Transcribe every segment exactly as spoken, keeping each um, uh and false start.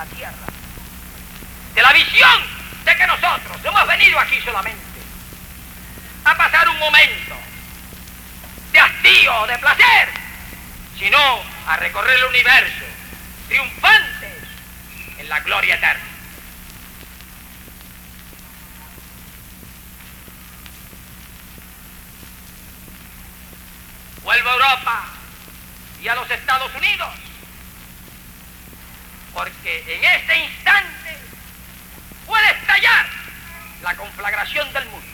la tierra. De la visión de que nosotros hemos venido aquí solamente a pasar un momento de hastío, de placer, sino a recorrer el universo, triunfantes en la gloria eterna. Vuelvo a Europa y a los Estados Unidos, porque en este instante puede estallar la conflagración del mundo.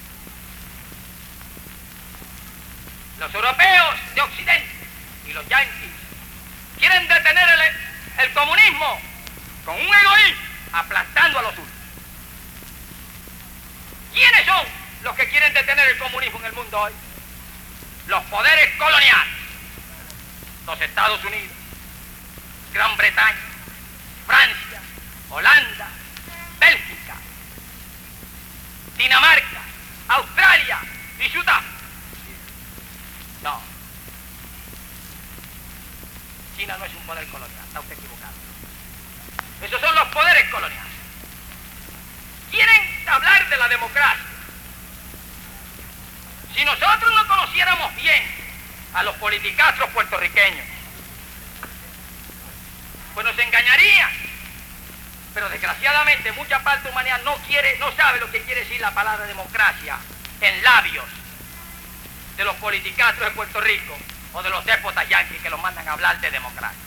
Los europeos de Occidente y los yanquis quieren detener el, el comunismo con un egoísmo, aplastando a los suyos. ¿Quiénes son los que quieren detener el comunismo en el mundo hoy? Los poderes coloniales. Los Estados Unidos, Gran Bretaña, Francia, Holanda, Bélgica, Dinamarca, Australia y Sudáfrica. No. China no es un poder colonial, está usted equivocado. Esos son los poderes coloniales. Quieren hablar de la democracia. Si nosotros no conociéramos bien a los politicastros puertorriqueños, pues nos engañarían. Pero desgraciadamente mucha parte de la humanidad no quiere, no sabe lo que quiere decir la palabra democracia en labios de los politicastros de Puerto Rico o de los déspotas yanquis que los mandan a hablar de democracia.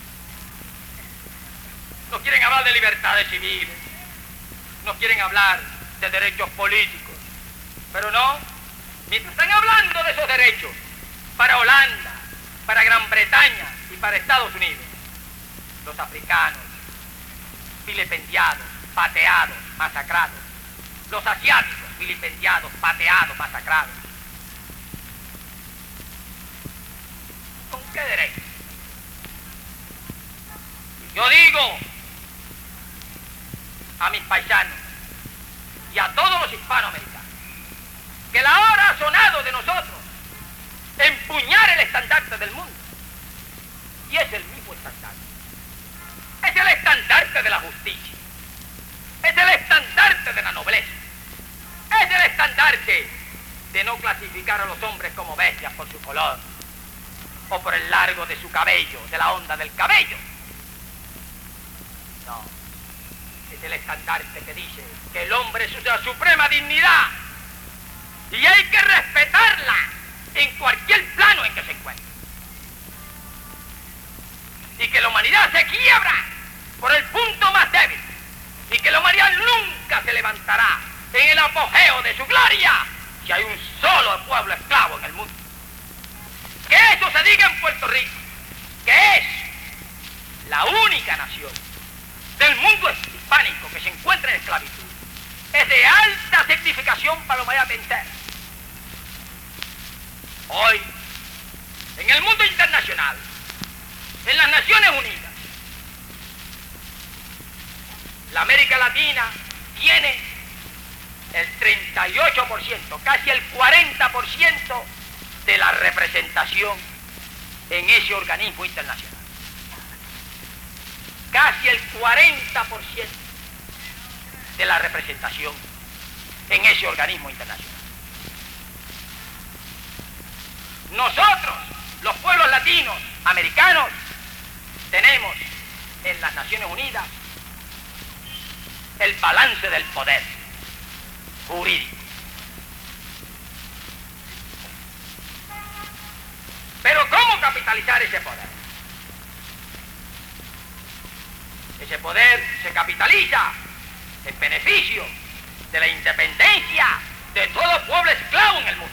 No quieren hablar de libertades civiles, no quieren hablar de derechos políticos, pero no, mientras están hablando de esos derechos para Holanda, para Gran Bretaña y para Estados Unidos, los africanos, vilipendiados, pateados, masacrados, los asiáticos, vilipendiados, pateados, masacrados. ¿Con qué derecho? Yo digo a mis paisanos y a todos los hispanoamericanos que la hora ha sonado de nosotros empuñar el estandarte del mundo. Y es el mismo estandarte. Es el estandarte de la justicia. Es el estandarte de la nobleza. Es el estandarte de no clasificar a los hombres como bestias por su color o por el largo de su cabello, de la onda del cabello. No. Es el estandarte que dice que el hombre es una suprema dignidad y hay que respetarla en cualquier plano en que se encuentre. Y que la humanidad se quiebra por el punto más débil y que la humanidad nunca se levantará en el apogeo de su gloria si hay un solo pueblo esclavo en el mundo. Que eso se diga en Puerto Rico, que es la única nación del mundo hispánico que se encuentra en esclavitud. Es de alta significación para la humanidad entera. Hoy, en el mundo internacional, en las Naciones Unidas, la América Latina tiene el treinta y ocho por ciento, casi el cuarenta por ciento de la representación en ese organismo internacional. Casi el cuarenta por ciento de la representación en ese organismo internacional. Nosotros, los pueblos latinos, americanos, tenemos en las Naciones Unidas el balance del poder jurídico. Pero ¿cómo capitalizar ese poder? Ese poder se capitaliza en beneficio de la independencia de todo pueblo esclavo en el mundo.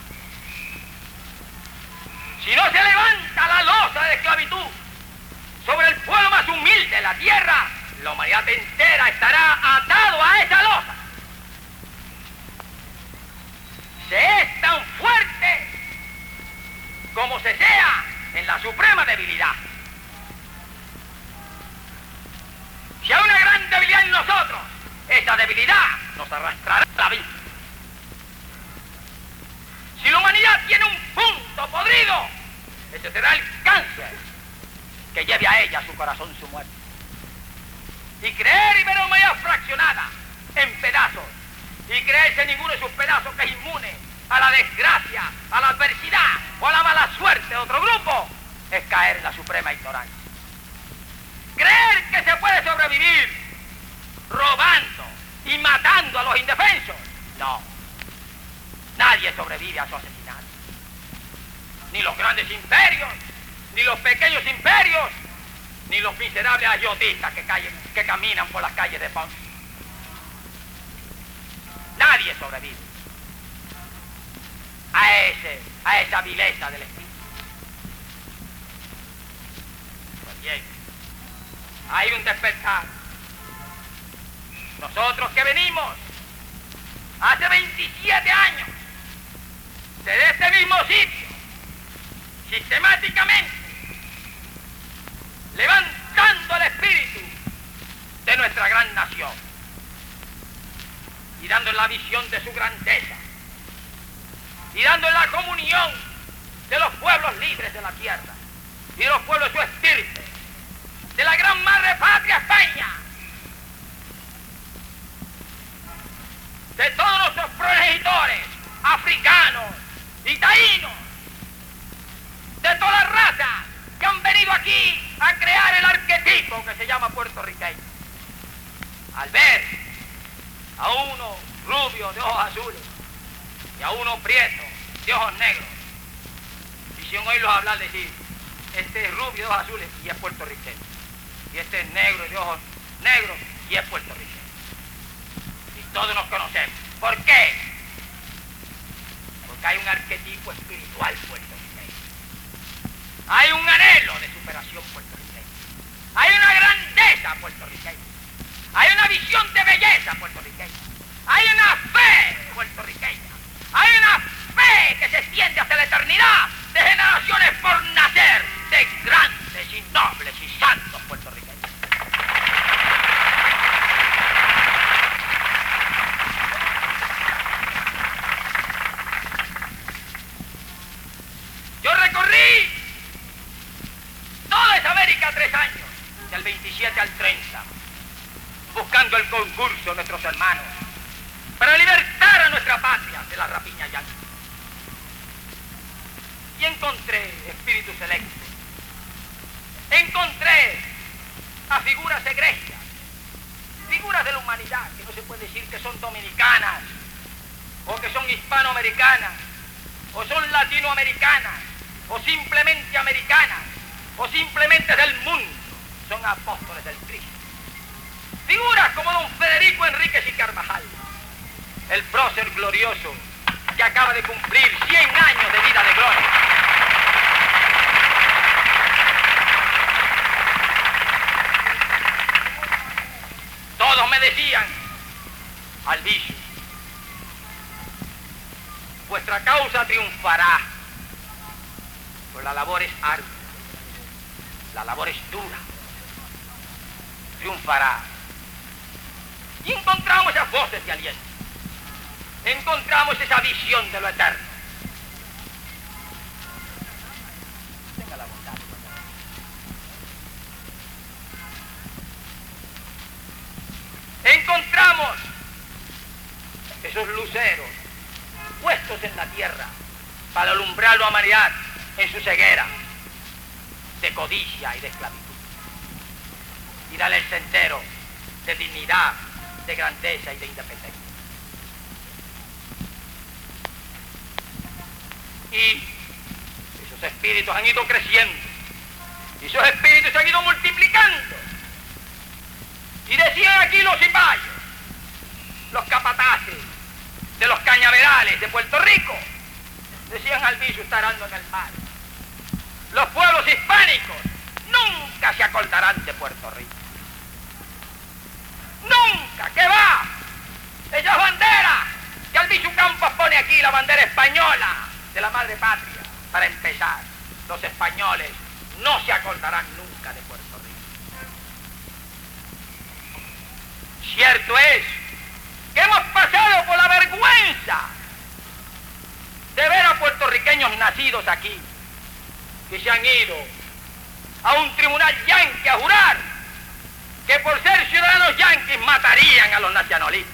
Si no se levanta la losa de esclavitud sobre el pueblo más humilde de la tierra, la humanidad entera estará atado a esa losa. Se es tan fuerte como se sea en la suprema debilidad. Si hay una gran debilidad en nosotros, esa debilidad nos arrastrará a la vida. Si la humanidad tiene un punto podrido, ese será el cáncer que lleve a ella su corazón, su muerte. y creer Iberoamérica fraccionada en pedazos, y creerse ninguno de sus pedazos que es inmune a la desgracia, a la adversidad o a la mala suerte de otro grupo, es caer en la suprema ignorancia. Creer que se puede sobrevivir robando y matando a los indefensos, no. Nadie sobrevive a su asesinato. Ni los grandes imperios, ni los pequeños imperios, ni los miserables ayotistas que, que caminan por las calles de Ponce. Nadie sobrevive a, ese, a esa vileza del espíritu. Pues bien, hay un despertar. Nosotros que venimos hace veintisiete años desde este mismo sitio, sistemáticamente levantando el espíritu de nuestra gran nación y dando la visión de su grandeza y dando la comunión de los pueblos libres de la tierra y de los pueblos de su estirpe, de la gran madre patria España, de todos nuestros progenitores africanos y taínos, de todas las razas que han venido aquí a crear el arquetipo que se llama puertorriqueño. Al ver a uno rubio de ojos azules y a uno prieto de ojos negros, y sin oírlos hablar decir, este es rubio de ojos azules y es puertorriqueño, y este es negro de ojos negros y es puertorriqueño. Y todos nos conocemos. ¿Por qué? Porque hay un arquetipo espiritual puertorriqueño. Hay un anhelo de superación puertorriqueña. Hay una grandeza puertorriqueña. Hay una visión de belleza puertorriqueña. Hay una fe puertorriqueña. Hay una fe que se extiende hasta la eternidad, de generaciones por nacer, de grandes y nobles y santos puertorriqueños. Yo recorrí toda esa América tres años, del veintisiete al treinta, buscando el concurso de nuestros hermanos para libertar a nuestra patria de la rapiña yanqui. Y encontré espíritus selectos, encontré a figuras egregias, figuras de la humanidad que no se puede decir que son dominicanas, o que son hispanoamericanas, o son latinoamericanas, o simplemente americanas, o simplemente del mundo, son apóstoles del Cristo. Figuras como don Federico Enríquez y Carvajal, el prócer glorioso que acaba de cumplir cien años de vida de gloria. Todos me decían, Albizu, vuestra causa triunfará, pero la labor es ardua, la labor es dura, triunfará. Y encontramos esas voces de aliento, encontramos esa visión de lo eterno. Tenga la bondad. Encontramos esos luceros puestos en la tierra para alumbrar la humanidad en su ceguera de codicia y de esclavitud, y darle el sendero de dignidad, de grandeza y de independencia. Y esos espíritus han ido creciendo, y esos espíritus se han ido multiplicando. Y decían aquí los cipayos, los capataces de los cañaverales de Puerto Rico, decían, Albizu está arando en el mar. Los pueblos hispánicos nunca se acordarán de Puerto Rico. Nunca, ¿qué va? Esas banderas que Albizu Campos pone aquí, la bandera española de la madre patria, para empezar, los españoles no se acordarán nunca de Puerto Rico. Cierto es que hemos pasado por la vergüenza de ver a puertorriqueños nacidos aquí que se han ido a un tribunal yanqui a jurar que por ser ciudadanos yanquis matarían a los nacionalistas.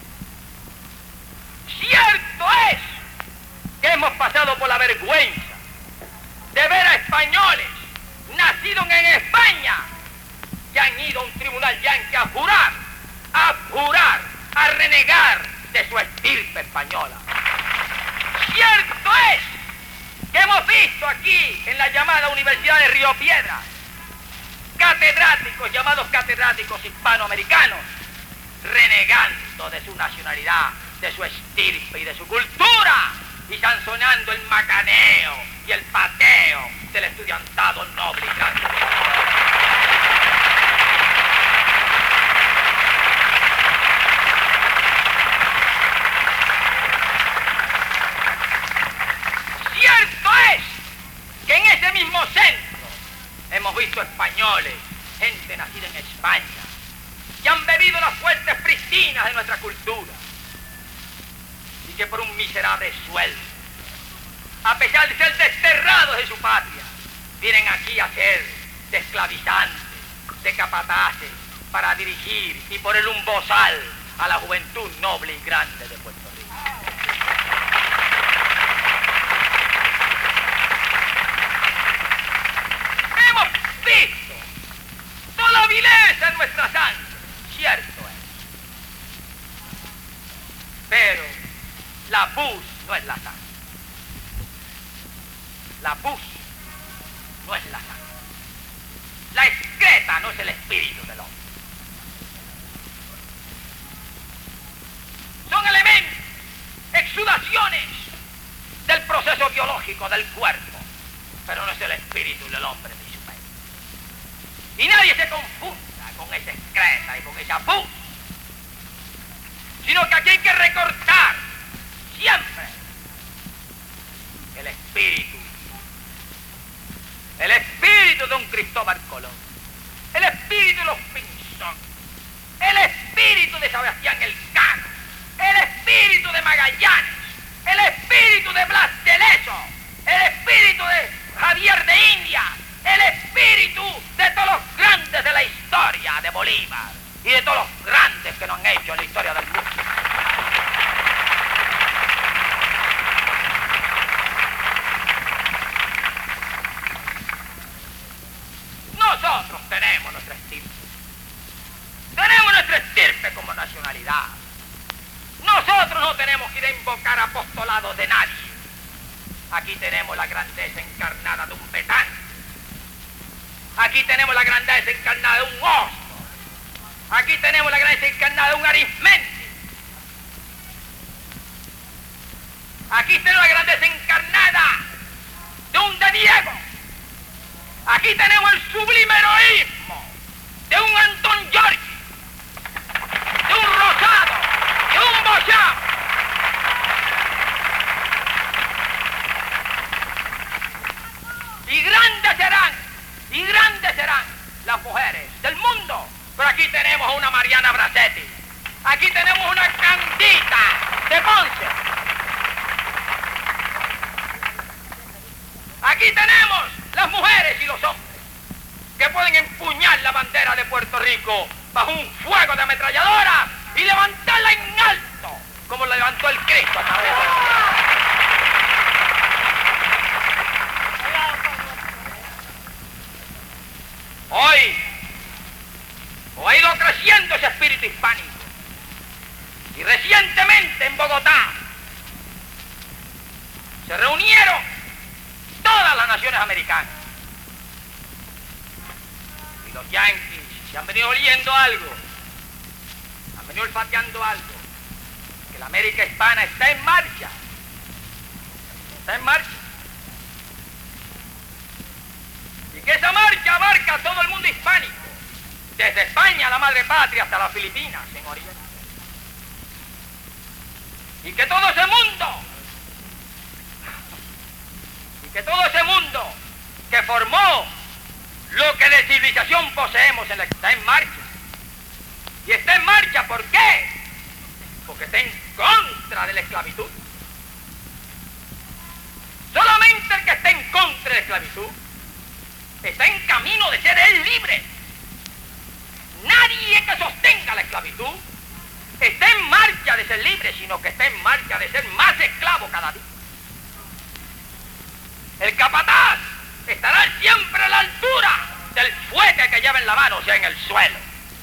Cierto es que hemos pasado por la vergüenza de ver a españoles nacidos en España que han ido a un tribunal yanqui a jurar, a jurar, a renegar de su estirpe española. Cierto es que hemos visto aquí en la llamada Universidad de Río Piedras catedráticos llamados catedráticos hispanoamericanos renegando de su nacionalidad, de su estirpe y de su cultura y sancionando el macaneo y el pateo del estudiantado noble y grande. Cierto es que en ese mismo centro hemos visto españoles, gente nacida en España, que han bebido las fuentes pristinas de nuestra cultura y que por un miserable sueldo, a pesar de ser desterrados de su patria, vienen aquí a ser de esclavizantes, de capataces, para dirigir y poner un bozal a la juventud noble y grande de Puerto Rico. Hemos visto toda la vileza en nuestra sangre, cierto es. Pero la pus no es la sangre. La pus no es la sangre. La excreta no es el espíritu del hombre. Son elementos, exudaciones del proceso biológico del cuerpo, pero no es el espíritu del hombre ni su mente. Y nadie se confunda con esa excreta y con esa pus, sino que aquí hay que recortar siempre el espíritu, el espíritu de un Cristóbal Colón, el espíritu de los Pinzón, el espíritu de Sebastián Elcano, el espíritu de Magallanes, el espíritu de Blas de Lezo, el espíritu de Javier de India, el espíritu de todos los grandes de la historia, de Bolívar y de todos los grandes que nos han hecho en la historia del mundo. Nosotros tenemos nuestra estirpe. Tenemos nuestra estirpe como nacionalidad. Nosotros no tenemos que ir a invocar apostolados de nadie. Aquí tenemos la grandeza encarnada de un Betán. Aquí tenemos la grandeza encarnada de un Oslo. Aquí tenemos la grandeza encarnada de un Arismendi. Aquí tenemos la grandeza encarnada de un De Diego. Aquí tenemos el sublime heroísmo de un Antón Giorgi, de un Rosado, de un Beauchamp. Y grandes serán, y grandes serán las mujeres del mundo. Pero aquí tenemos a una Mariana Bracetti, aquí tenemos una Candita de Ponce, aquí tenemos las mujeres y los hombres que pueden empuñar la bandera de Puerto Rico bajo un fuego de ametralladora y levantarla en alto, como la levantó el Cristo a través de la Hoy, hoy ha ido creciendo ese espíritu hispánico. Y recientemente en Bogotá se reunieron todas las naciones americanas. Y los yanquis se han venido oliendo algo, han venido olfateando algo, que la América hispana está en marcha, está en marcha. Y que esa marcha abarca a todo el mundo hispánico, desde España, la madre patria, hasta las Filipinas, en Oriente. Y que todo ese mundo, y que todo ese mundo que formó lo que de civilización poseemos en la, está en marcha. Y está en marcha, ¿por qué? Porque está en contra de la esclavitud. Solamente el que está en contra de la esclavitud está en camino de ser él libre. nadie que sostenga la esclavitud está en marcha de ser libre, sino que está en marcha de ser más esclavo cada día. El capataz estará siempre a la altura del fuete que lleva en la mano, o sea, en el suelo.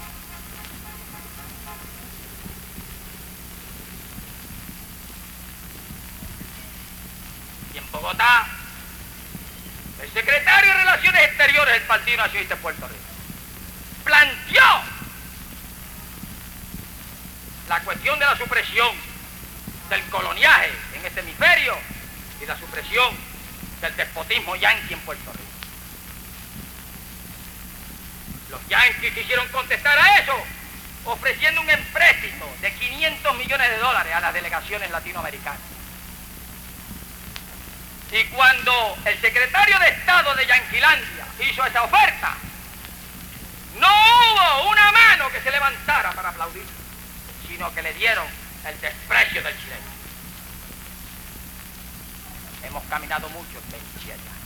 Y en Bogotá, el secretario de Relaciones Exteriores del Partido Nacionalista de Puerto Rico planteó la cuestión de la supresión del coloniaje en este hemisferio y la supresión del despotismo yanqui en Puerto Rico. Los yanquis quisieron contestar a eso ofreciendo un empréstito de quinientos millones de dólares a las delegaciones latinoamericanas. Y cuando el secretario de Estado de Yanquilandia hizo esa oferta, no hubo una mano que se levantara para aplaudir, sino que le dieron el desprecio del chileno. Hemos caminado mucho en veintisiete años.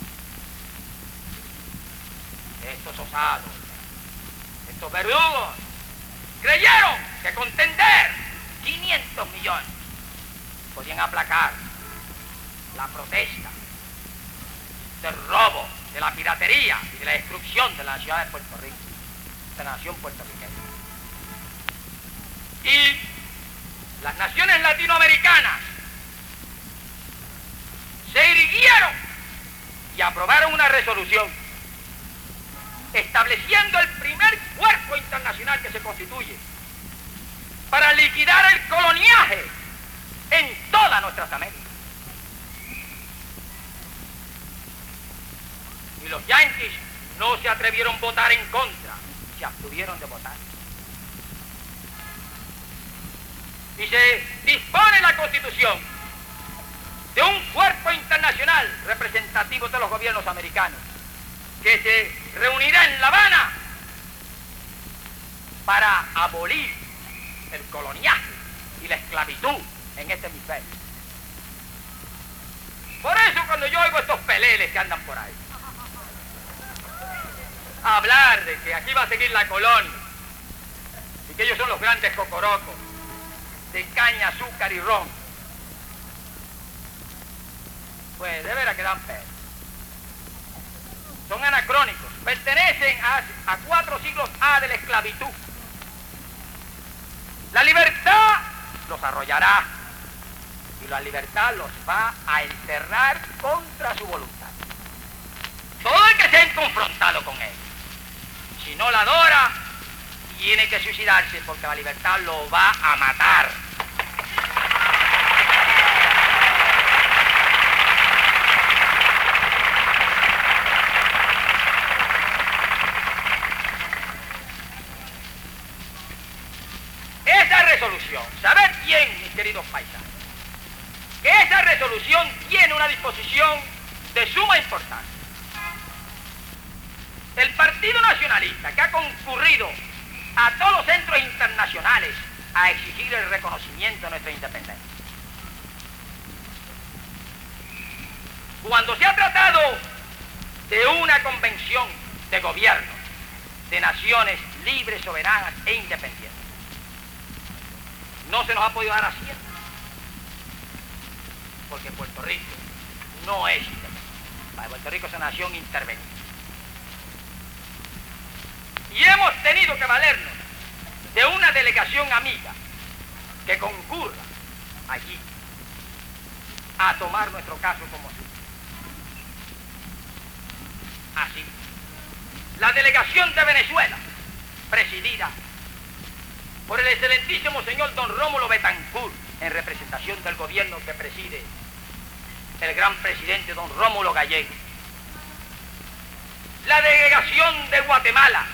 Estos osados, estos verdugos, creyeron que con tender quinientos millones podían aplacar la protesta del robo, de la piratería y de la destrucción de la ciudad de Puerto Rico, de la nación puertorriqueña. Y las naciones latinoamericanas se irguieron y aprobaron una resolución estableciendo el primer cuerpo internacional que se constituye para liquidar el coloniaje en todas nuestras Américas. Y los yanquis no se atrevieron a votar en contra, se abstuvieron de votar. Y se dispone la Constitución de un cuerpo internacional representativo de los gobiernos americanos que se reunirá en La Habana para abolir el coloniaje y la esclavitud en este hemisferio. Por eso cuando yo oigo estos peleles que andan por ahí, hablar de que aquí va a seguir la colonia y que ellos son los grandes cocorocos de caña, azúcar y ron, pues de veras que dan pena. Son anacrónicos, pertenecen a, a cuatro siglos A de la esclavitud. La libertad los arrollará y la libertad los va a enterrar contra su voluntad. Todo el que se ha confrontado con él, si no la adora, tiene que suicidarse porque la libertad lo va a matar. Esa resolución, saber bien, mis queridos paisanos, que esa resolución tiene una disposición de suma importancia. El Partido Nacionalista, que ha concurrido a todos los centros internacionales a exigir el reconocimiento de nuestra independencia, cuando se ha tratado de una convención de gobierno de naciones libres, soberanas e independientes, no se nos ha podido dar asiento, porque Puerto Rico no es independiente. Puerto Rico es una nación intervenida. Y hemos tenido que valernos de una delegación amiga que concurra allí a tomar nuestro caso como sí. Así, la delegación de Venezuela, presidida por el excelentísimo señor don Rómulo Betancourt, en representación del gobierno que preside el gran presidente don Rómulo Gallego. La delegación de Guatemala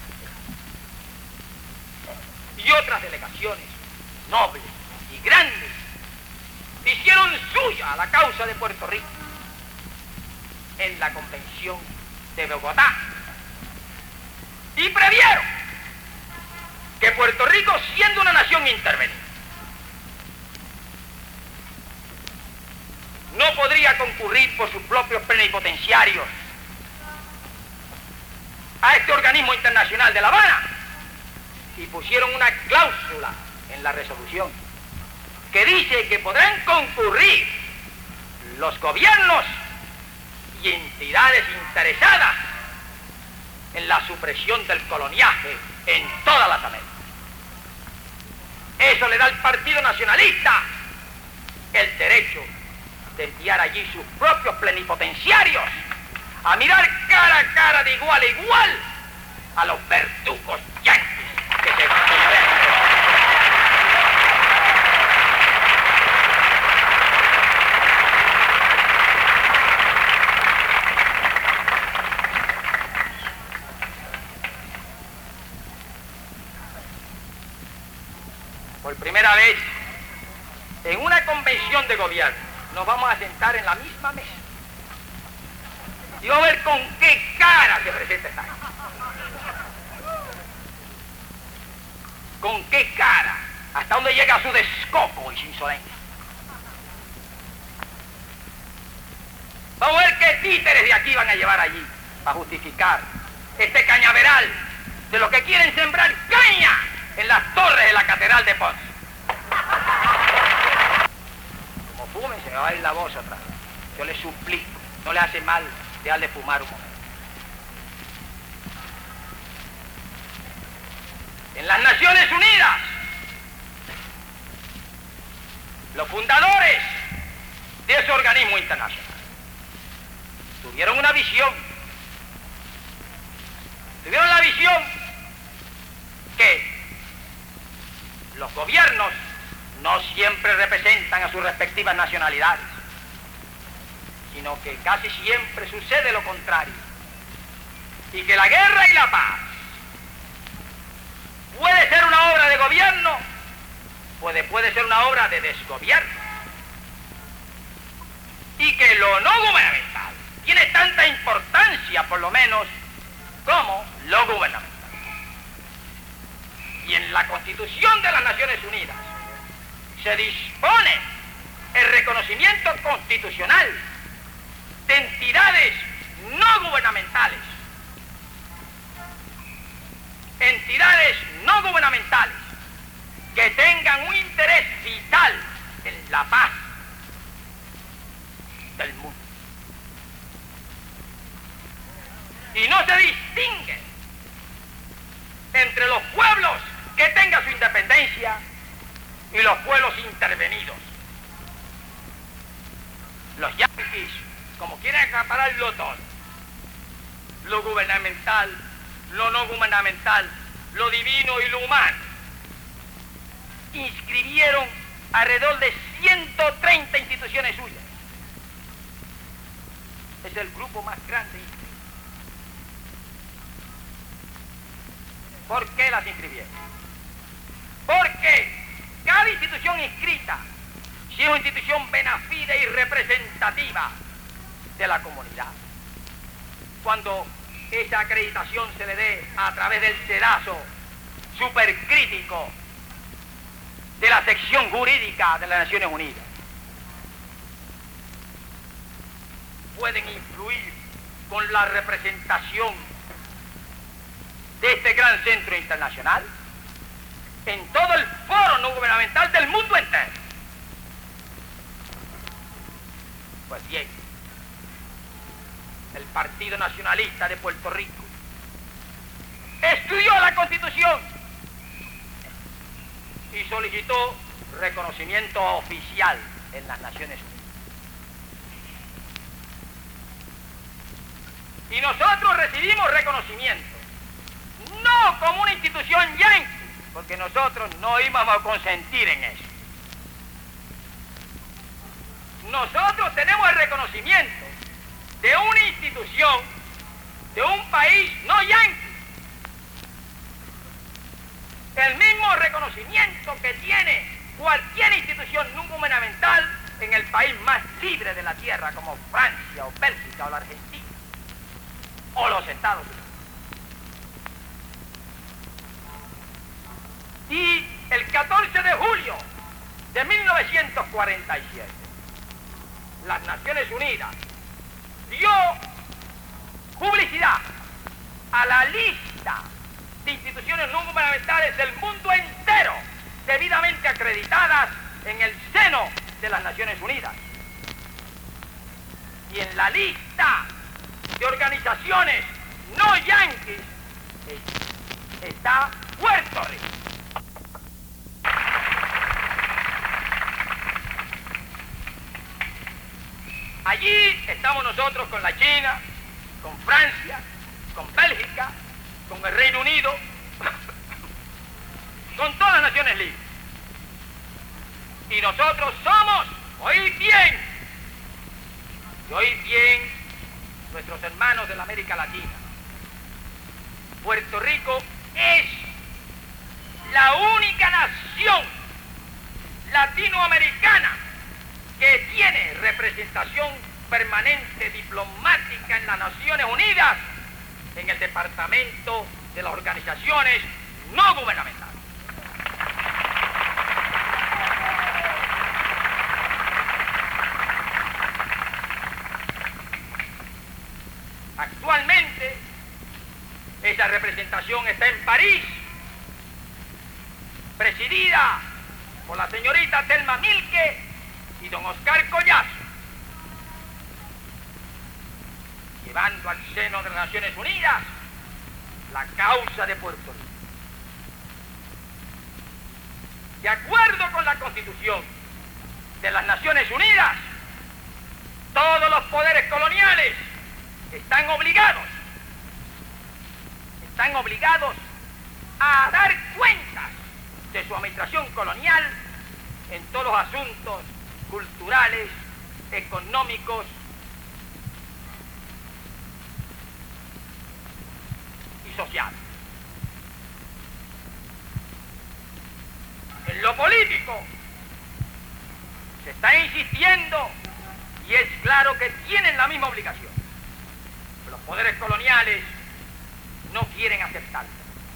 y otras delegaciones nobles y grandes hicieron suya la causa de Puerto Rico en la Convención de Bogotá y previeron que Puerto Rico, siendo una nación intervenida, no podría concurrir por sus propios plenipotenciarios a este organismo internacional de La Habana y pusieron una cláusula en la resolución que dice que podrán concurrir los gobiernos y entidades interesadas en la supresión del coloniaje en todas las Américas. Eso le da al Partido Nacionalista el derecho de enviar allí sus propios plenipotenciarios a mirar cara a cara de igual a igual a los verducos yanquis que se van a ver. Por primera vez, en una convención de gobierno, nos vamos a sentar en la misma mesa. Y vamos a ver con qué cara se presenta esta gente. Con qué cara, hasta dónde llega su descoco y su insolencia. Vamos a ver qué títeres de aquí van a llevar allí para justificar este cañaveral de los que quieren sembrar caña en las torres de la Catedral de Ponce. Como fumen, se me va a ir la voz otra vez. Yo les suplico, no les hace mal dejar de fumar un momento. En las Naciones Unidas, los fundadores de ese organismo internacional tuvieron una visión, tuvieron la visión que los gobiernos no siempre representan a sus respectivas nacionalidades, sino que casi siempre sucede lo contrario, y que la guerra y la paz puede ser una obra de gobierno, puede, puede ser una obra de desgobierno, y que lo no gubernamental tiene tanta importancia, por lo menos, como lo gubernamental. Y en la Constitución de las Naciones Unidas se dispone el reconocimiento constitucional de entidades no gubernamentales, entidades no gubernamentales que tengan un interés vital en la paz del mundo. Y no se distingue entre los pueblos que tengan su independencia y los pueblos intervenidos. Los yanquis, como quieren acapararlo todo, lo gubernamental, lo no gubernamental, lo divino y lo humano, inscribieron alrededor de ciento treinta instituciones suyas. Es el grupo más grande inscrito. ¿Por qué las inscribieron? Porque cada institución inscrita, si es una institución bona fide y representativa de la comunidad, cuando esa acreditación se le dé a través del sedazo supercrítico de la sección jurídica de las Naciones Unidas, pueden influir con la representación de este gran centro internacional en todo el foro no gubernamental del mundo entero. Pues bien, el Partido Nacionalista de Puerto Rico estudió la Constitución y solicitó reconocimiento oficial en las Naciones Unidas. Y nosotros recibimos reconocimiento, no como una institución yanqui, porque nosotros no íbamos a consentir en eso. Nosotros tenemos el reconocimiento de una institución, de un país no yanqui. El mismo reconocimiento que tiene cualquier institución no gubernamental en el país más libre de la tierra, como Francia o Bélgica o la Argentina o los Estados Unidos. Y el catorce de julio de mil novecientos cuarenta y siete, las Naciones Unidas dio publicidad a la lista de instituciones no gubernamentales del mundo entero, debidamente acreditadas en el seno de las Naciones Unidas. Y en la lista de organizaciones no yanquis está Puerto Rico. Allí estamos nosotros con la China, con Francia, con Bélgica, con el Reino Unido, con todas las naciones libres. Y nosotros somos, oíd bien, y oíd bien nuestros hermanos de la América Latina. Puerto Rico es la única nación latinoamericana que tiene representación permanente diplomática en las Naciones Unidas en el departamento de las organizaciones no gubernamentales. Actualmente esa representación está en París, presidida por la señorita Thelma Milke y don Oscar Collazo, llevando al seno de las Naciones Unidas la causa de Puerto Rico. De acuerdo con la Constitución de las Naciones Unidas, todos los poderes coloniales están obligados, están obligados a dar cuentas de su administración colonial en todos los asuntos culturales, económicos y sociales. En lo político se está insistiendo y es claro que tienen la misma obligación. Pero los poderes coloniales no quieren aceptarlo.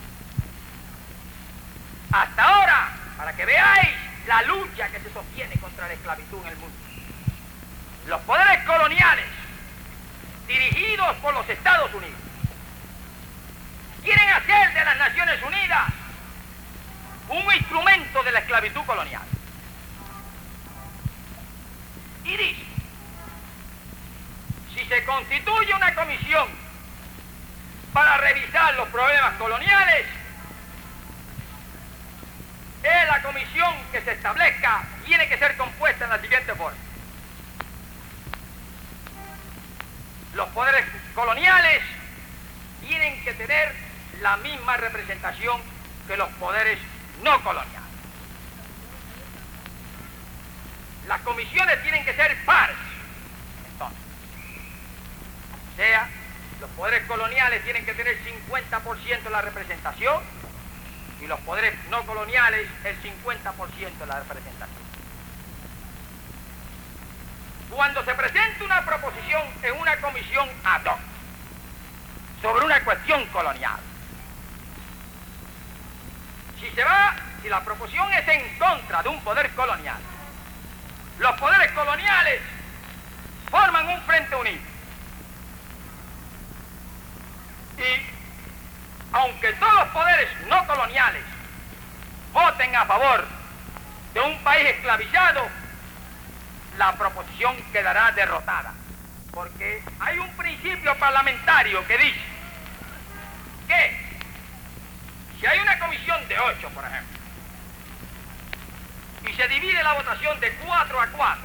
Hasta ahora, para que veáis la lucha que se sostiene contra la esclavitud en el mundo, los poderes coloniales, dirigidos por los Estados Unidos, quieren hacer de las Naciones Unidas un instrumento de la esclavitud colonial. Y dice, si se constituye una comisión para revisar los problemas coloniales, es la comisión que se establezca, tiene que ser compuesta en la siguiente forma. Los poderes coloniales tienen que tener la misma representación que los poderes no coloniales. Las comisiones tienen que ser pares. Entonces, o sea, los poderes coloniales tienen que tener cincuenta por ciento de la representación y los poderes no coloniales el cincuenta por ciento de la representación. Cuando se presenta una proposición en una comisión ad hoc sobre una cuestión colonial, si se va, si la proposición es en contra de un poder colonial, los poderes coloniales forman un frente unido. Y aunque todos los poderes no coloniales voten a favor de un país esclavizado, la proposición quedará derrotada. Porque hay un principio parlamentario que dice que si hay una comisión de ocho, por ejemplo, y se divide la votación de cuatro a cuatro,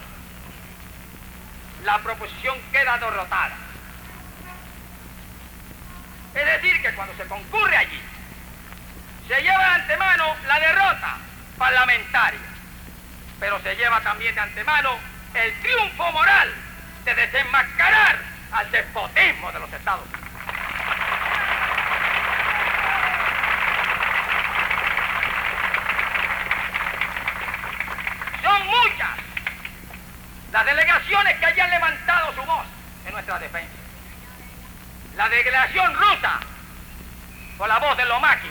la proposición queda derrotada. Es decir, que cuando se concurre allí, se lleva de antemano la derrota parlamentaria, pero se lleva también de antemano el triunfo moral de desenmascarar al despotismo de los Estados Unidos. Son muchas las delegaciones que hayan levantado su voz en nuestra defensa. La delegación rusa, por la voz de Lomaki.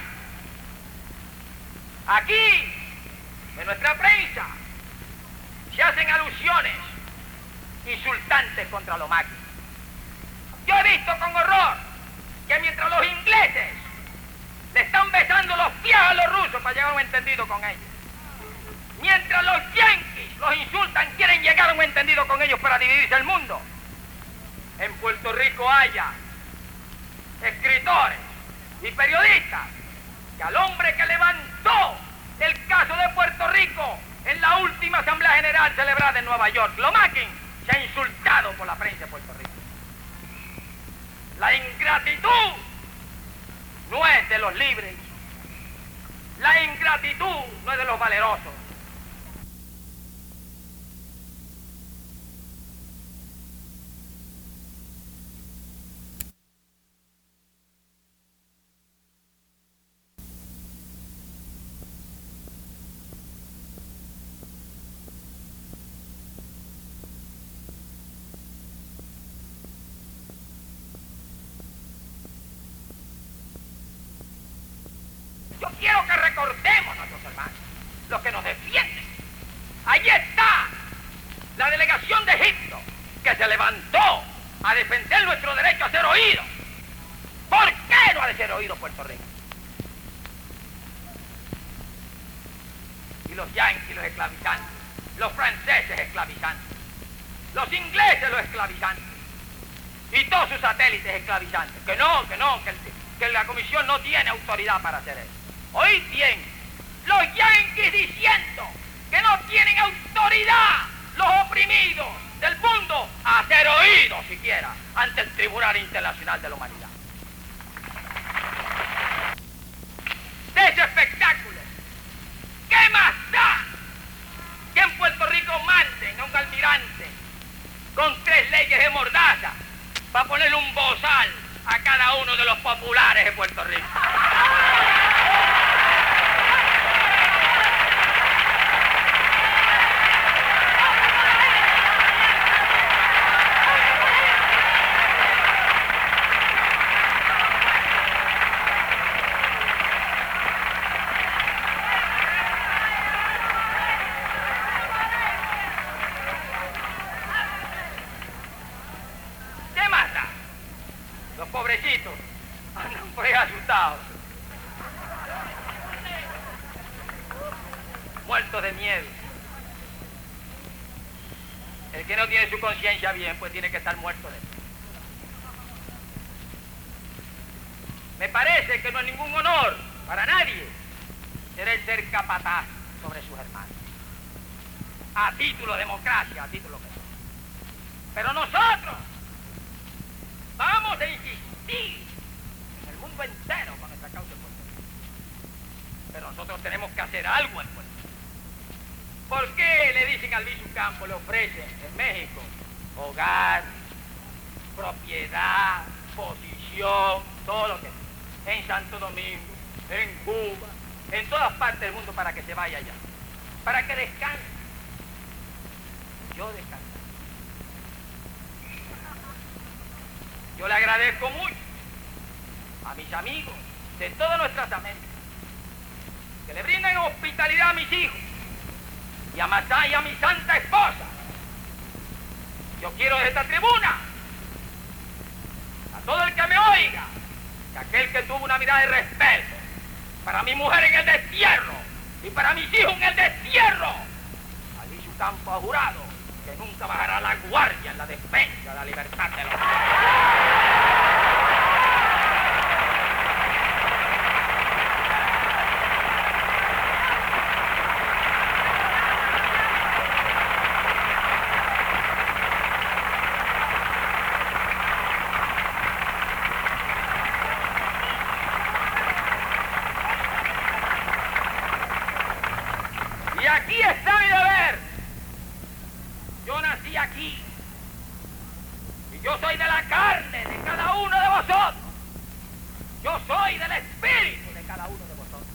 Aquí, en nuestra prensa, se hacen alusiones insultantes contra Lomaki. Yo he visto con horror que mientras los ingleses Le están besando los pies a los rusos para llegar a un entendido con ellos. Mientras los yanquis los insultan, quieren llegar a un entendido con ellos para dividirse el mundo. En Puerto Rico haya escritores y periodistas que al hombre que levantó el caso de Puerto Rico en la última Asamblea General celebrada en Nueva York, lo maquen, se ha insultado por la prensa de Puerto Rico. La ingratitud no es de los libres, la ingratitud no es de los valerosos. Yo quiero que recordemos a nuestros hermanos, los que nos defienden. Allí está la delegación de Egipto, que se levantó a defender nuestro derecho a ser oídos. ¿Por qué no ha de ser oído Puerto Rico? Y los yanquis los esclavizantes, los franceses esclavizantes, los ingleses los esclavizantes, y todos sus satélites esclavizantes. Que no, que no, que, el, que la comisión no tiene autoridad para hacer eso. Oíd bien, los yanquis diciendo que no tienen autoridad los oprimidos del mundo a ser oídos siquiera ante el Tribunal Internacional de la Humanidad. De ese espectáculo, ¿qué más da que en Puerto Rico manden a un almirante con tres leyes de mordaza para ponerle un bozal a cada uno de los populares de Puerto Rico? Pobrecitos, andan por ahí asustados, muertos de miedo. El que no tiene su conciencia bien, pues tiene que estar muerto de miedo. Me parece que no es ningún honor para nadie querer ser capataz sobre sus hermanos, a título de democracia, a título que sea. Pero nosotros vamos a insistir en el mundo entero con nuestra causa en Puerto Rico. Pero nosotros tenemos que hacer algo en Puerto Rico. ¿Por qué le dicen al Albizu Campos, le ofrecen en México hogar, propiedad, posición, todo lo que sea? En Santo Domingo, en Cuba, en todas partes del mundo, para que se vaya allá, para que descanse. Yo descanso. Yo le agradezco mucho a mis amigos de todas nuestras Américas que le brinden hospitalidad a mis hijos y a Masá y a mi santa esposa. Yo quiero desde esta tribuna a todo el que me oiga, que aquel que tuvo una mirada de respeto para mi mujer en el destierro y para mis hijos en el destierro, Albizu Campos ha jurado que nunca bajará la guardia en la defensa de la libertad de los hombres. Y aquí está mi deber. Yo nací aquí. Y yo soy de la carne de cada uno de vosotros. Yo soy del espíritu de cada uno de vosotros.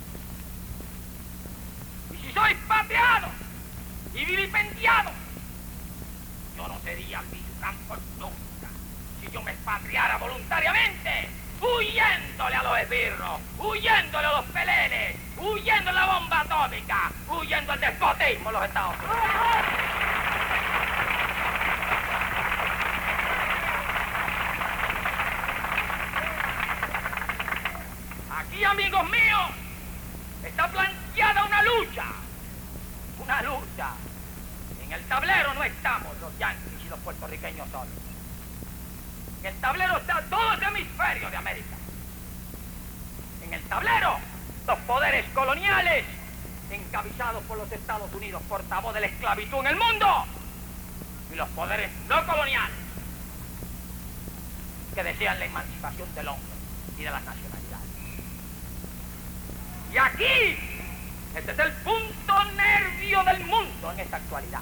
Y si soy pateado y vilipendiado, yo no sería Albizu Campos nunca. Si yo me expatriara voluntariamente, huyéndole a los esbirros, huyéndole a los peleles, huyendo a la bomba atómica, huyendo al despotismo de los Estados Unidos. Aquí a mi puertorriqueño solo. En el tablero está todo el hemisferio de América. En el tablero, los poderes coloniales, encabezados por los Estados Unidos, portavoz de la esclavitud en el mundo, y los poderes no coloniales, que desean la emancipación del hombre y de las nacionalidades. Y aquí, este es el punto nervio del mundo en esta actualidad.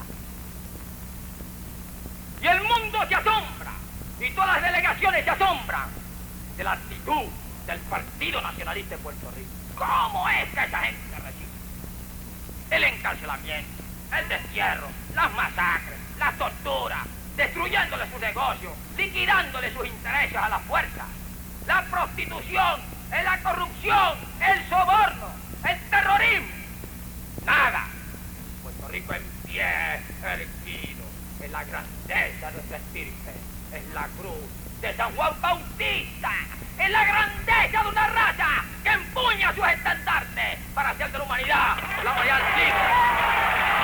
Y el mundo se asombra, y todas las delegaciones se asombran de la actitud del Partido Nacionalista de Puerto Rico. ¿Cómo es que esa gente resiste? El encarcelamiento, el destierro, las masacres, las torturas, destruyéndole sus negocios, liquidándole sus intereses a la fuerza, la prostitución, la corrupción, el soborno, el terrorismo. Nada. Puerto Rico en pie, erguido, es la grandeza de nuestro espíritu, es la cruz de San Juan Bautista, es la grandeza de una raza que empuña sus estandartes para hacer de la humanidad la humanidad libre.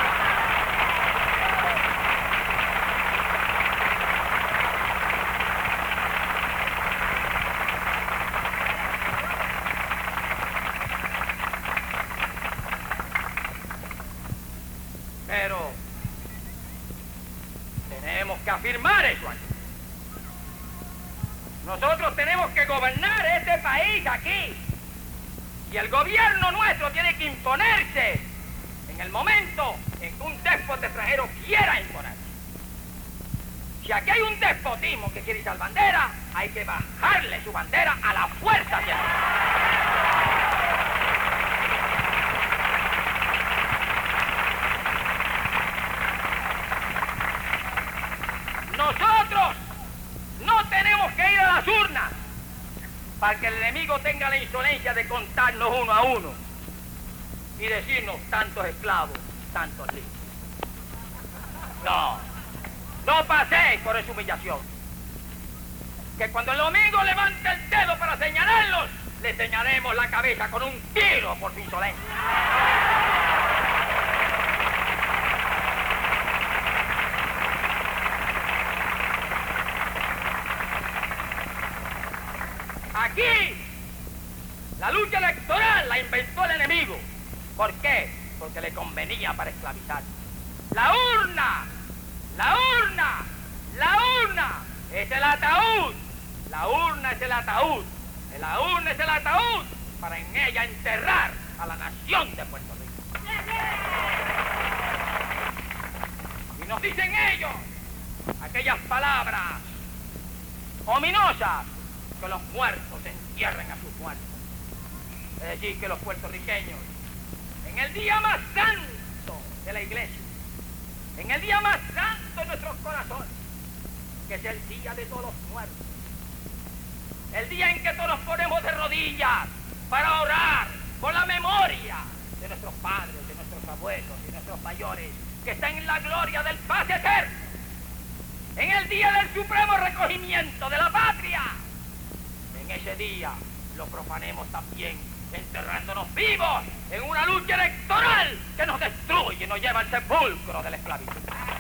Pero tenemos que afirmar eso aquí. Nosotros tenemos que gobernar este país aquí. Y el gobierno nuestro tiene que imponerse en el momento en que un déspota extranjero quiera imponerse. Si aquí hay un despotismo que quiere izar bandera, hay que bajarle su bandera a la fuerza hacia Nosotros no tenemos que ir a las urnas para que el enemigo tenga la insolencia de contarnos uno a uno y decirnos tantos esclavos, tantos libres. No, no paséis por esa humillación. Que cuando el domingo levante el dedo para señalarlos, le señalemos la cabeza con un tiro por su insolencia. Aquí, la lucha electoral la inventó el enemigo. ¿Por qué? Porque le convenía para esclavizar. La urna, la urna, la urna es el ataúd. La urna es el ataúd. La urna es el ataúd para en ella enterrar a la nación de Puerto Rico. Y nos dicen ellos aquellas palabras ominosas, que los muertos entierren a sus muertos. Es decir, que los puertorriqueños, en el día más santo de la iglesia, en el día más santo de nuestros corazones, que es el día de todos los muertos, el día en que todos nos ponemos de rodillas para orar por la memoria de nuestros padres, de nuestros abuelos y nuestros mayores, que están en la gloria del paz eterno, en el día del supremo recogimiento de la patria. En ese día lo profanemos también, enterrándonos vivos en una lucha electoral que nos destruye y nos lleva al sepulcro de la esclavitud.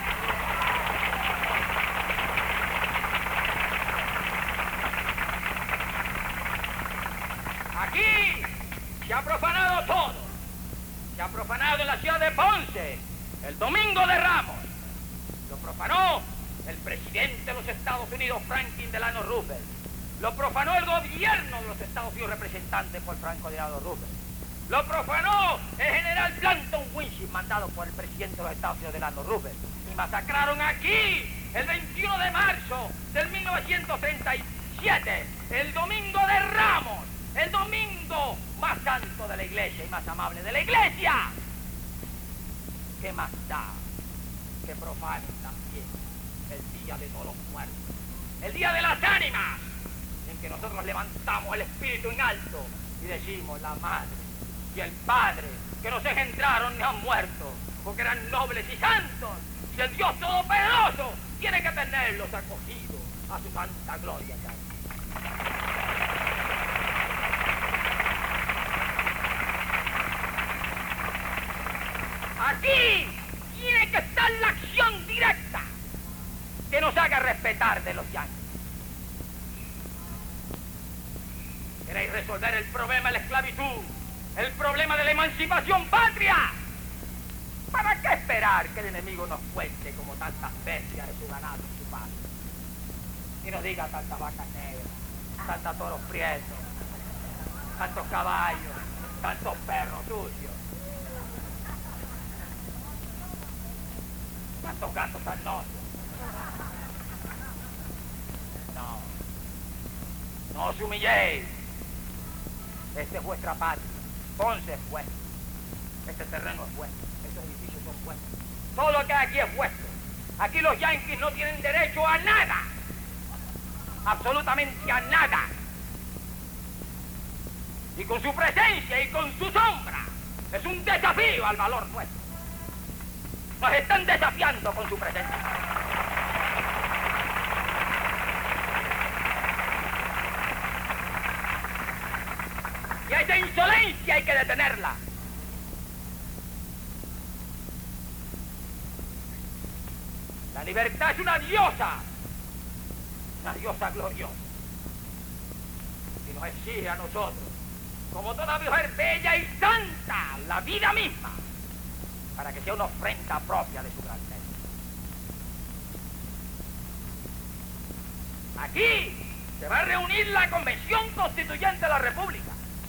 Aquí se ha profanado todo. Se ha profanado en la ciudad de Ponce el Domingo de Ramos. Lo profanó el presidente de los Estados Unidos, Franklin Delano Roosevelt. Lo profanó el gobierno de los Estados Unidos, representante por Franklin Delano Roosevelt. Lo profanó el general Blanton Winship, mandado por el presidente de los Estados Unidos, Delano Roosevelt. Y masacraron aquí, el veintiuno de marzo del mil novecientos treinta y siete, el Domingo de Ramos, el domingo más santo de la iglesia y más amable de la iglesia. ¿Qué más da que profanen también el día de todos los muertos, el día de las ánimas, en que nosotros levantamos el espíritu en alto y decimos: la madre y el padre que nos engendraron ni han muerto, porque eran nobles y santos, y el Dios Todopoderoso tiene que tenerlos acogidos a su santa gloria. Aquí tiene que estar la acción directa que nos haga respetar de los yanquis. ¿Queréis resolver el problema de la esclavitud, el problema de la emancipación patria? ¿Para qué esperar que el enemigo nos cuente como tantas bestias de su ganado y su patria? Y nos diga tantas vacas negras, tantos toros prietos, tantos caballos, tantos perros sucios, tantos gatos sarnosos. No, no os humilléis. Esta es vuestra patria. Ponce es vuestro. Este terreno es vuestro. Estos edificios son vuestros. Todo lo que hay aquí es vuestro. Aquí los yanquis no tienen derecho a nada. Absolutamente a nada. Y con su presencia y con su sombra es un desafío al valor nuestro. Nos están desafiando con su presencia. Y a esa insolencia hay que detenerla. La libertad es una diosa, una diosa gloriosa. Y nos exige a nosotros, como toda mujer bella y santa, la vida misma, para que sea una ofrenda propia de su grandeza. Aquí se va a reunir la Convención Constituyente de la República.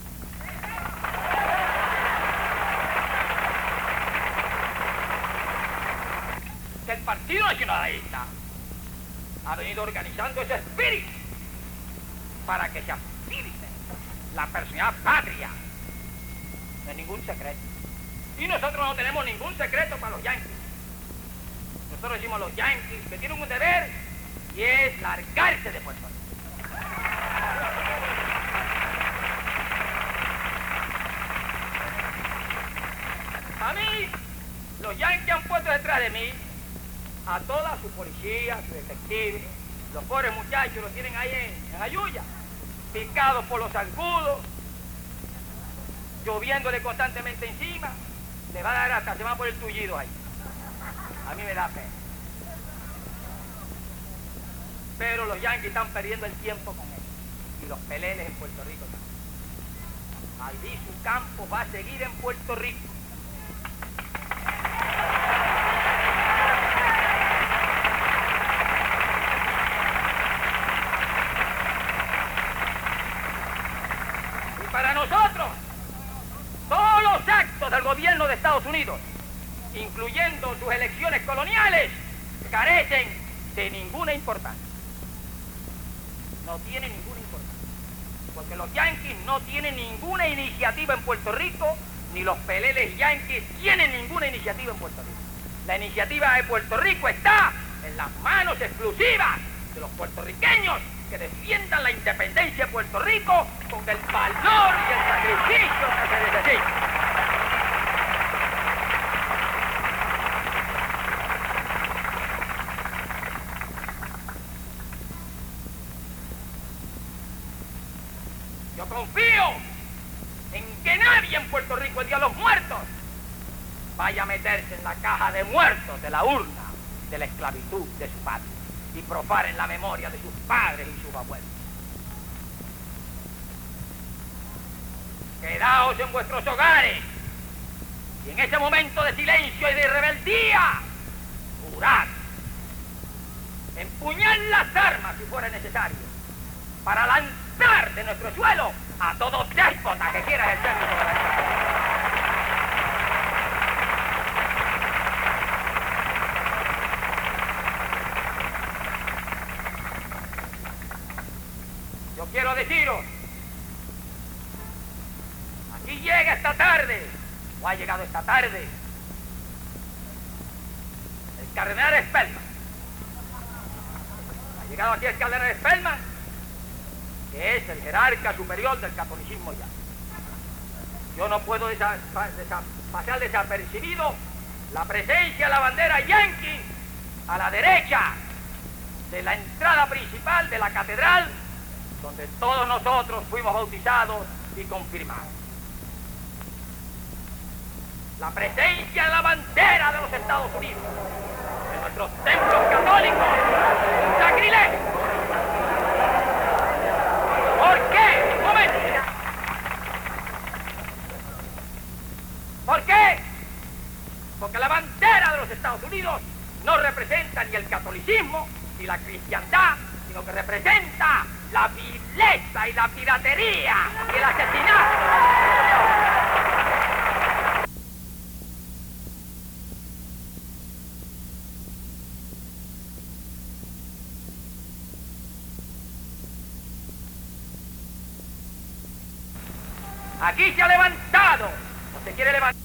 Que el Partido Nacionalista ha venido organizando ese espíritu para que se afirme la personalidad patria. No hay ningún secreto. Y nosotros no tenemos ningún secreto para los yanquis. Nosotros decimos a los yanquis que tienen un deber y es largarse de Puerto Rico. A mí, los yanquis han puesto detrás de mí a toda su policía, sus detectives. Los pobres muchachos los tienen ahí en, en Ayuya, picados por los zancudos, lloviéndole constantemente encima. Le va a dar hasta, se va por el tullido ahí. A mí me da pena. Pero los yanquis están perdiendo el tiempo con eso. Y los peleles en Puerto Rico también. Allí su campo va a seguir en Puerto Rico. Y para nosotros, todos los actos del gobierno de Estados Unidos, incluyendo sus elecciones coloniales, carecen de ninguna importancia. No tienen ninguna importancia. Porque los yanquis no tienen ninguna iniciativa en Puerto Rico, ni los peleles yanquis tienen ninguna iniciativa en Puerto Rico. La iniciativa de Puerto Rico está en las manos exclusivas de los puertorriqueños que defiendan la independencia de Puerto Rico con el valor y el sacrificio que se necesita. Yo confío en que nadie en Puerto Rico, el día de los muertos, vaya a meterse en la caja de muertos de la urna de la esclavitud de su patria y profaren la memoria de sus padres y sus abuelos. Quedaos en vuestros hogares y en ese momento de silencio y de rebeldía, jurad, empuñad las armas si fuera necesario, para lanzar de nuestro suelo a todo déspota que quiera ejercer su soberanía. Yo quiero deciros, aquí llega esta tarde, o ha llegado esta tarde, el cardenal Spellman. Ha llegado aquí el cardenal Spellman, que es el jerarca superior del catolicismo ya. Yo no puedo desa desa pasar desapercibido la presencia de la bandera yanqui a la derecha de la entrada principal de la catedral, donde todos nosotros fuimos bautizados y confirmados. La presencia de la bandera de los Estados Unidos en nuestro nuestros templos católicos. ¡Sacrilegio! ¿Por qué? Un momento. ¿Por qué? Porque la bandera de los Estados Unidos no representa ni el catolicismo ni la cristiandad, sino que representa la vileza y la piratería y el asesinato. Aquí se ha levantado, o se quiere levantar.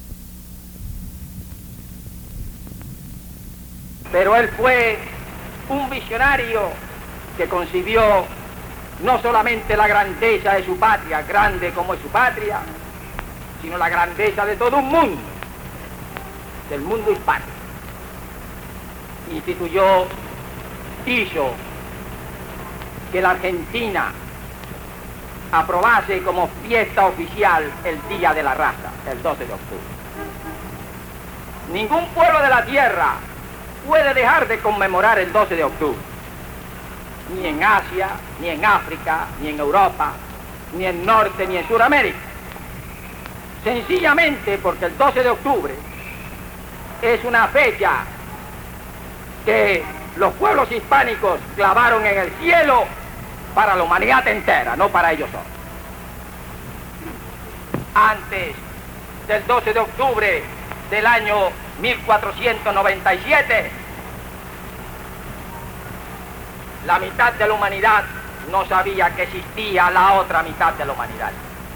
Pero él fue un visionario que concibió no solamente la grandeza de su patria, grande como es su patria, sino la grandeza de todo un mundo, del mundo hispano. Instituyó, hizo que la Argentina aprobase como fiesta oficial el Día de la Raza, el doce de octubre. Ningún pueblo de la tierra puede dejar de conmemorar el doce de octubre, ni en Asia, ni en África, ni en Europa, ni en Norte, ni en Sudamérica. Sencillamente porque el doce de octubre es una fecha que los pueblos hispánicos clavaron en el cielo para la humanidad entera, no para ellos solos. Antes del doce de octubre del año mil cuatrocientos noventa y siete, la mitad de la humanidad no sabía que existía la otra mitad de la humanidad.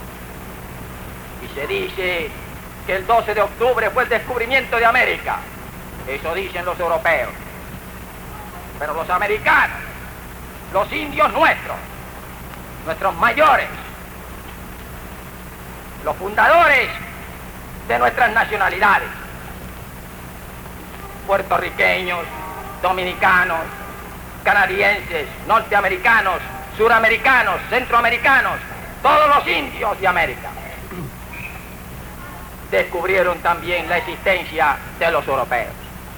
Y se dice que el doce de octubre fue el descubrimiento de América. Eso dicen los europeos. Pero los americanos, los indios nuestros, nuestros mayores, los fundadores de nuestras nacionalidades, puertorriqueños, dominicanos, canadienses, norteamericanos, suramericanos, centroamericanos, todos los indios de América, descubrieron también la existencia de los europeos.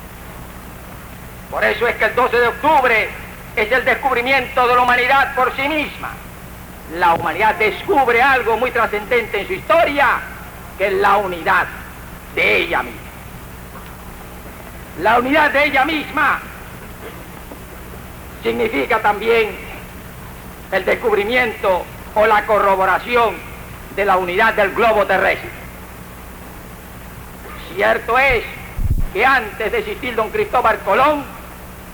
Por eso es que el doce de octubre es el descubrimiento de la humanidad por sí misma. La humanidad descubre algo muy trascendente en su historia, que es la unidad de ella misma. La unidad de ella misma significa también el descubrimiento o la corroboración de la unidad del globo terrestre. Cierto es que antes de existir don Cristóbal Colón,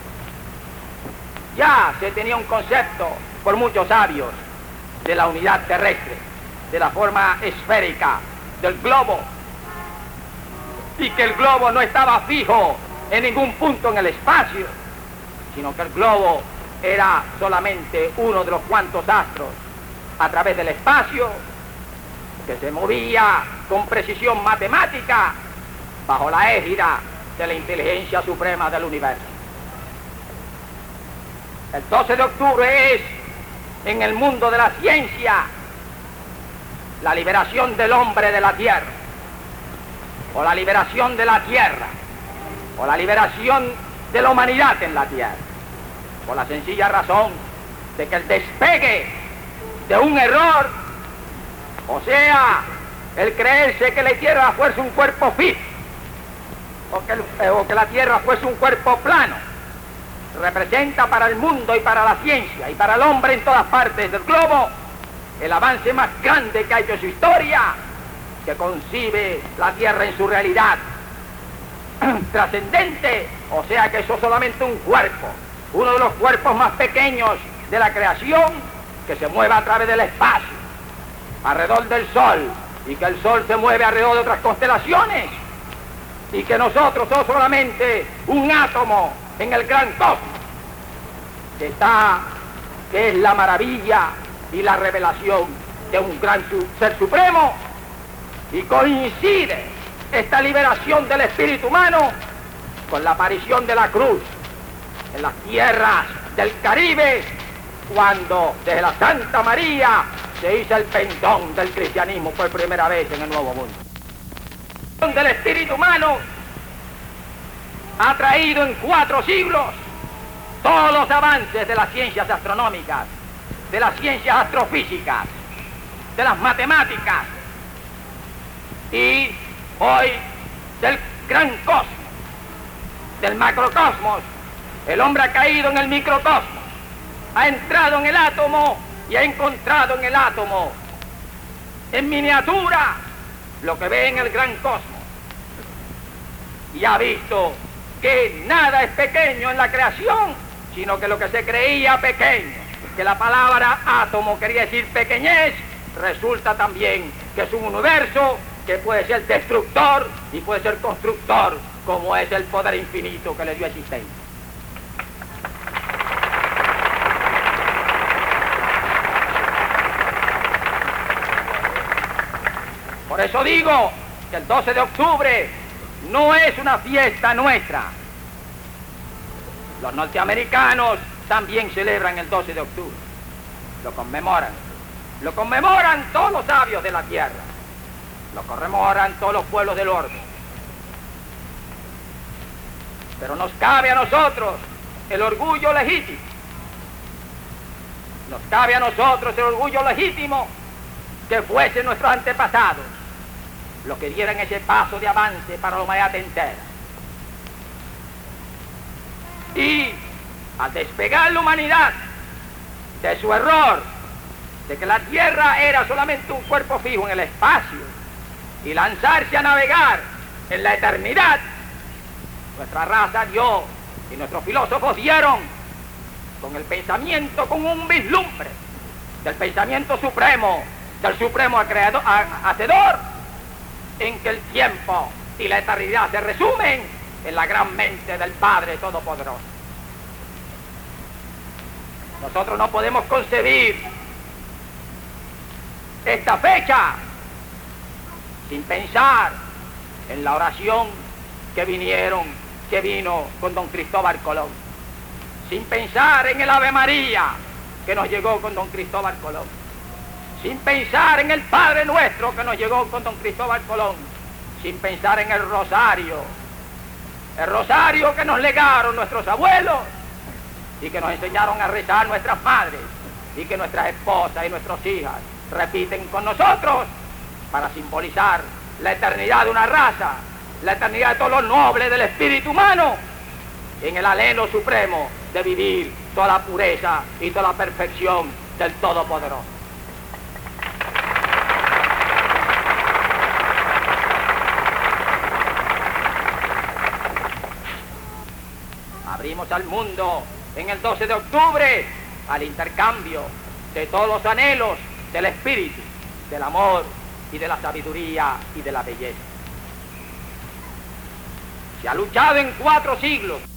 ya se tenía un concepto por muchos sabios de la unidad terrestre, de la forma esférica del globo, y que el globo no estaba fijo en ningún punto en el espacio, sino que el globo era solamente uno de los cuantos astros a través del espacio, que se movía con precisión matemática bajo la égida de la inteligencia suprema del universo. El doce de octubre es, en el mundo de la ciencia, la liberación del hombre de la tierra, o la liberación de la tierra, o la liberación de la humanidad en la tierra, por la sencilla razón de que el despegue de un error, o sea, el creerse que la tierra fuese un cuerpo fijo, o que, el, eh, o que la tierra fuese un cuerpo plano, representa para el mundo y para la ciencia y para el hombre en todas partes del globo el avance más grande que ha hecho su historia, que concibe la tierra en su realidad trascendente, o sea que eso es solamente un cuerpo, uno de los cuerpos más pequeños de la creación, que se mueve a través del espacio, alrededor del Sol, y que el Sol se mueve alrededor de otras constelaciones, y que nosotros somos solamente un átomo en el gran cosmos, que está, que es la maravilla y la revelación de un gran su, ser supremo, y coincide esta liberación del espíritu humano con la aparición de la cruz en las tierras del Caribe, cuando desde la Santa María se hizo el pendón del cristianismo por primera vez en el Nuevo Mundo. Del espíritu humano ha traído en cuatro siglos todos los avances de las ciencias astronómicas, de las ciencias astrofísicas, de las matemáticas y hoy del gran cosmos, del macrocosmos. El hombre ha caído en el microcosmos, ha entrado en el átomo y ha encontrado en el átomo, en miniatura, lo que ve en el gran cosmos. Y ha visto que nada es pequeño en la creación, sino que lo que se creía pequeño, que la palabra átomo quería decir pequeñez, resulta también que es un universo que puede ser destructor y puede ser constructor, como es el poder infinito que le dio existencia. Por eso digo que el doce de octubre no es una fiesta nuestra. Los norteamericanos también celebran el doce de octubre. Lo conmemoran. Lo conmemoran todos los sabios de la tierra. Lo conmemoran todos los pueblos del orbe. Pero nos cabe a nosotros el orgullo legítimo. Nos cabe a nosotros el orgullo legítimo que fuesen nuestros antepasados los que dieran ese paso de avance para la humanidad entera. Y al despegar la humanidad de su error, de que la Tierra era solamente un cuerpo fijo en el espacio, y lanzarse a navegar en la eternidad, nuestra raza dio, y nuestros filósofos dieron, con el pensamiento, con un vislumbre del pensamiento supremo, del supremo creador, hacedor, en que el tiempo y la eternidad se resumen en la gran mente del Padre Todopoderoso. Nosotros no podemos concebir esta fecha sin pensar en la oración que vinieron, que vino con don Cristóbal Colón, sin pensar en el Ave María que nos llegó con don Cristóbal Colón, sin pensar en el Padre Nuestro que nos llegó con don Cristóbal Colón, sin pensar en el rosario, el rosario que nos legaron nuestros abuelos y que nos enseñaron a rezar nuestras madres y que nuestras esposas y nuestras hijas repiten con nosotros para simbolizar la eternidad de una raza, la eternidad de todos los nobles del espíritu humano, en el anhelo supremo de vivir toda la pureza y toda la perfección del Todopoderoso. Abrimos al mundo en el doce de octubre al intercambio de todos los anhelos del espíritu, del amor y de la sabiduría y de la belleza. Se ha luchado en cuatro siglos